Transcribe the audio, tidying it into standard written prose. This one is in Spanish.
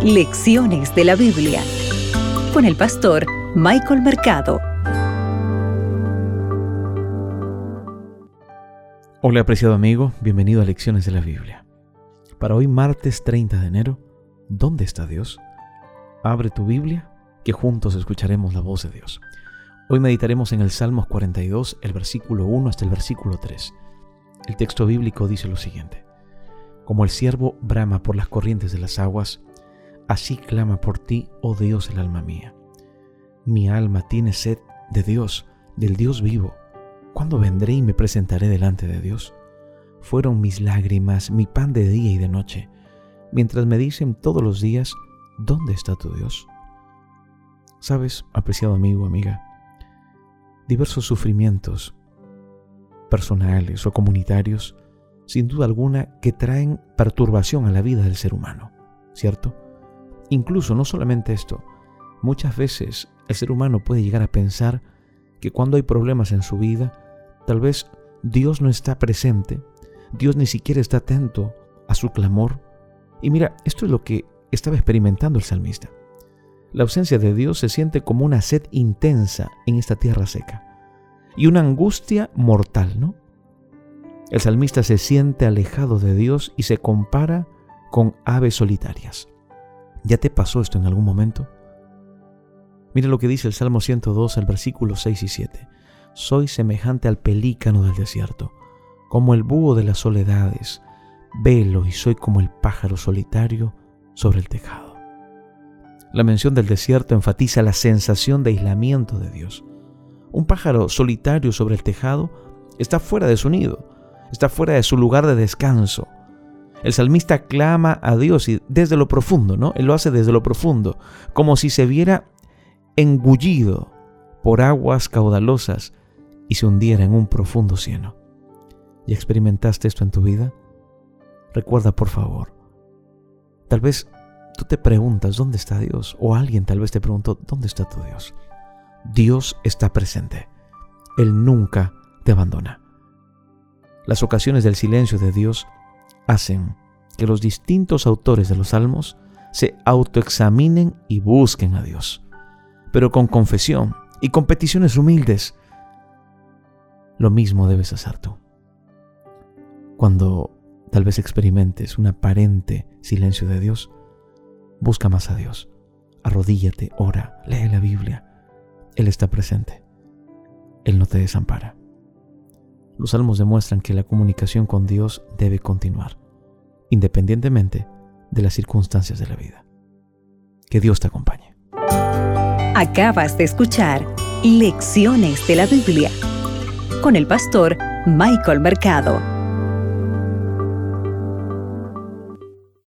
Lecciones de la Biblia con el pastor Michael Mercado. Hola, apreciado amigo, bienvenido a Lecciones de la Biblia. Para hoy, martes 30 de enero, ¿dónde está Dios? Abre tu Biblia, que juntos escucharemos la voz de Dios. Hoy meditaremos en el Salmos 42, el versículo 1 hasta el versículo 3. El texto bíblico dice lo siguiente: Como el ciervo brama por las corrientes de las aguas, así clama por ti, oh Dios, el alma mía. Mi alma tiene sed de Dios, del Dios vivo. ¿Cuándo vendré y me presentaré delante de Dios? Fueron mis lágrimas, mi pan de día y de noche, mientras me dicen todos los días, ¿dónde está tu Dios? ¿Sabes, apreciado amigo o amiga? Diversos sufrimientos personales o comunitarios, sin duda alguna, que traen perturbación a la vida del ser humano, ¿cierto? Incluso no solamente esto, muchas veces el ser humano puede llegar a pensar que cuando hay problemas en su vida, tal vez Dios no está presente, Dios ni siquiera está atento a su clamor. Y mira, esto es lo que estaba experimentando el salmista. La ausencia de Dios se siente como una sed intensa en esta tierra seca y una angustia mortal, ¿no? El salmista se siente alejado de Dios y se compara con aves solitarias. ¿Ya te pasó esto en algún momento? Mira lo que dice el Salmo 102, el versículo 6 y 7. Soy semejante al pelícano del desierto, como el búho de las soledades. Velo y soy como el pájaro solitario sobre el tejado. La mención del desierto enfatiza la sensación de aislamiento de Dios. Un pájaro solitario sobre el tejado está fuera de su nido, está fuera de su lugar de descanso. El salmista clama a Dios y desde lo profundo, ¿no? Él lo hace desde lo profundo, como si se viera engullido por aguas caudalosas y se hundiera en un profundo cieno. ¿Ya experimentaste esto en tu vida? Recuerda, por favor. Tal vez tú te preguntas, ¿dónde está Dios? O alguien tal vez te preguntó, ¿dónde está tu Dios? Dios está presente. Él nunca te abandona. Las ocasiones del silencio de Dios hacen que los distintos autores de los salmos se autoexaminen y busquen a Dios, pero con confesión y con peticiones humildes. Lo mismo debes hacer tú. Cuando tal vez experimentes un aparente silencio de Dios, busca más a Dios. Arrodíllate, ora, lee la Biblia. Él está presente. Él no te desampara. Los salmos demuestran que la comunicación con Dios debe continuar, independientemente de las circunstancias de la vida. Que Dios te acompañe. Acabas de escuchar Lecciones de la Biblia con el pastor Michael Mercado.